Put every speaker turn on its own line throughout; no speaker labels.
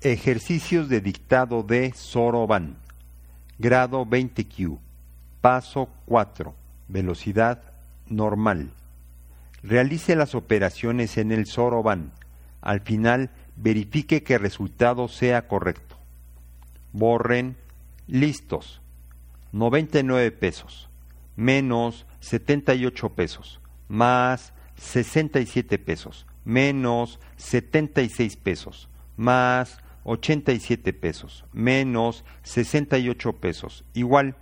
Ejercicios de dictado de Soroban. Grado 20Q. Paso 4. Velocidad normal. Realice las operaciones en el Soroban. Al final, verifique que el resultado sea correcto. Borren. Listos. 99 pesos. Menos 78 pesos. Más 67 pesos. Menos 76 pesos. Más 87 pesos, menos 68 pesos, igual.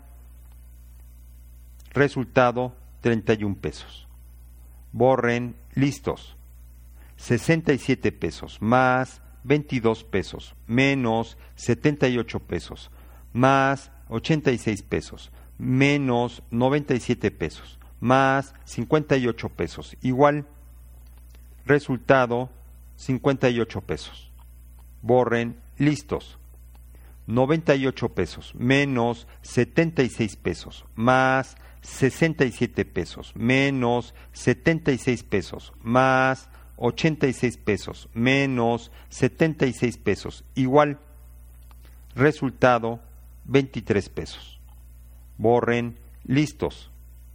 Resultado, 31 pesos. Borren, listos. 67 pesos, más 22 pesos, menos 78 pesos, más 86 pesos, menos 97 pesos, más 58 pesos, igual. Resultado, 58 pesos. Borren, listos. 98 pesos, menos 76 pesos, más 67 pesos, menos 76 pesos, más 86 pesos, menos 76 pesos, igual. Resultado, 23 pesos. Borren, listos.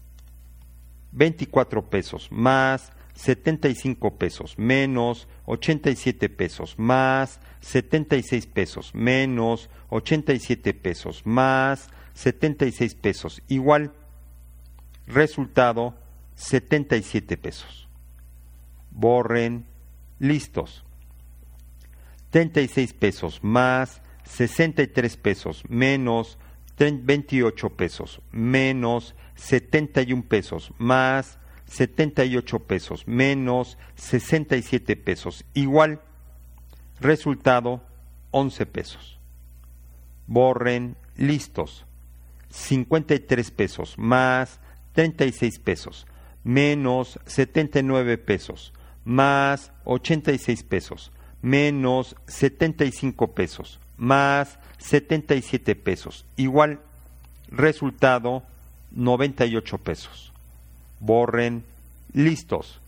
24 pesos, más 75 pesos, menos 87 pesos, más 76 pesos, menos 87 pesos, más 76 pesos, igual. Resultado, 77 pesos. Borren, listos. 36 pesos, más 63 pesos, menos 28 pesos, menos 71 pesos, más 78 pesos, menos 67 pesos, igual. Resultado, 11 pesos. Borren, listos. 53 pesos, más 36 pesos, menos 79 pesos, más 86 pesos, menos 75 pesos, más 77 pesos, igual. Resultado, 98 pesos. Borren, listos.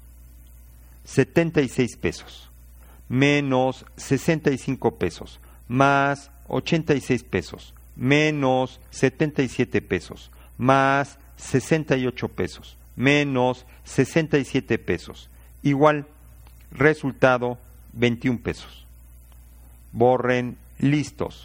76 pesos, menos 65 pesos, más 86 pesos, menos 77 pesos, más 68 pesos, menos 67 pesos, igual. Resultado, 21 pesos. Borren, listos.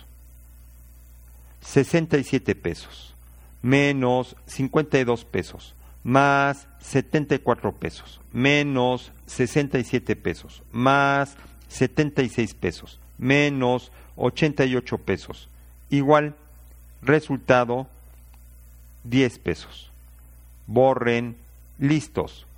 67 pesos, menos 52 pesos, más 74 pesos, menos 67 pesos, más 76 pesos, menos 88 pesos, igual. Resultado, 10 pesos. Borren, listos.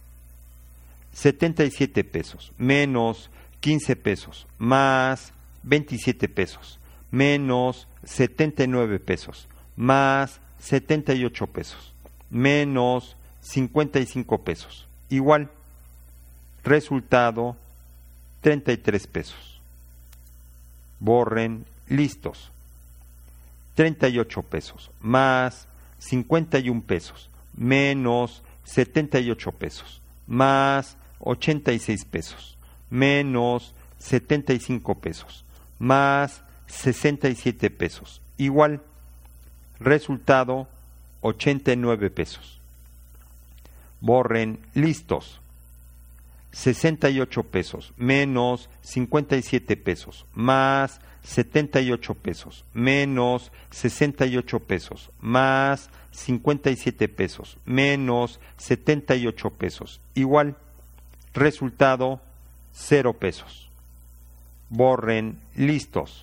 77 pesos, menos 15 pesos, más 27 pesos, menos 79 pesos, más 78 pesos, menos 55 pesos, igual. Resultado, 33 pesos. Borren, listos. 38 pesos, más 51 pesos, menos 78 pesos, más 86 pesos, menos 75 pesos, más 67 pesos, igual. Resultado, 89 pesos. Borren, listos. 68 pesos, menos 57 pesos, más 78 pesos, menos 68 pesos, más 57 pesos, menos 78 pesos, igual. Resultado, 0 pesos. Borren, listos.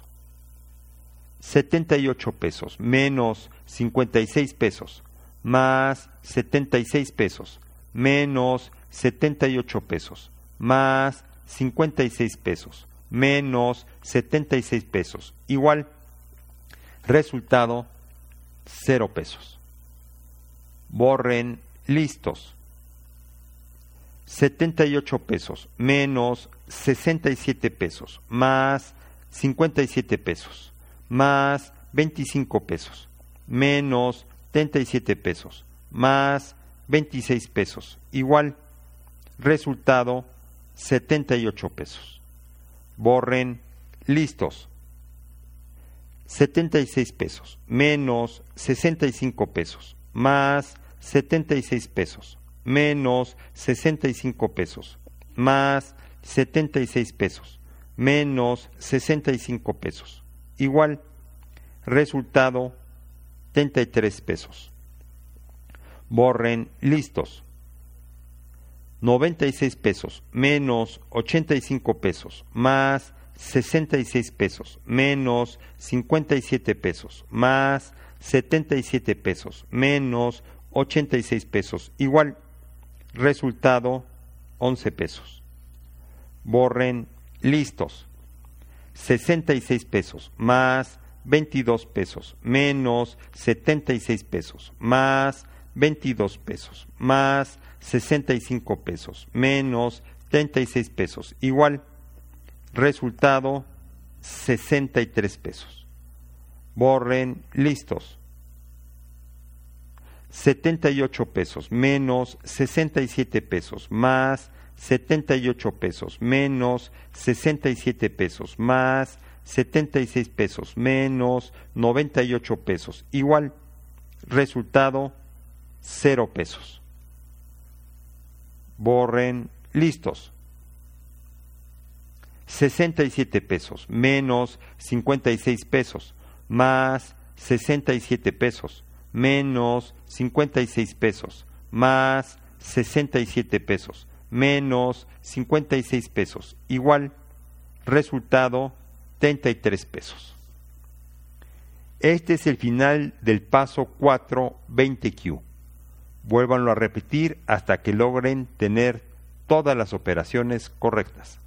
78 pesos, menos 56 pesos, más 76 pesos, menos 78 pesos, más 56 pesos, menos 76 pesos, igual. Resultado, 0 pesos. Borren, listos. 78 pesos, menos 67 pesos, más 57 pesos, más 25 pesos, menos 37 pesos, más 26 pesos, igual. Resultado, 78 pesos. Borren, listos. 76 pesos, menos 65 pesos, más 76 pesos, menos 65 pesos, más 76 pesos, menos 65 pesos, igual. Resultado, 33 pesos. Borren listos. 96 pesos, menos 85 pesos, más 66 pesos, menos 57 pesos, más 77 pesos, menos 86 pesos, igual. Resultado, 11 pesos. Borren listos. 66 pesos, más 22 pesos, menos 76 pesos, más 22 pesos, más 65 pesos, menos 36 pesos, igual. Resultado, 63 pesos. Borren listos. 78 pesos, menos 67 pesos, más 78 pesos, menos 67 pesos, más 76 pesos, menos 98 pesos, igual. Resultado, 0 pesos. Borren listos. 67 pesos, menos 56 pesos, más 67 pesos, menos 56 pesos, más 67 pesos, menos 56 pesos, igual. Resultado, 33 pesos. Este es el final del paso 420Q. Vuélvanlo a repetir hasta que logren tener todas las operaciones correctas.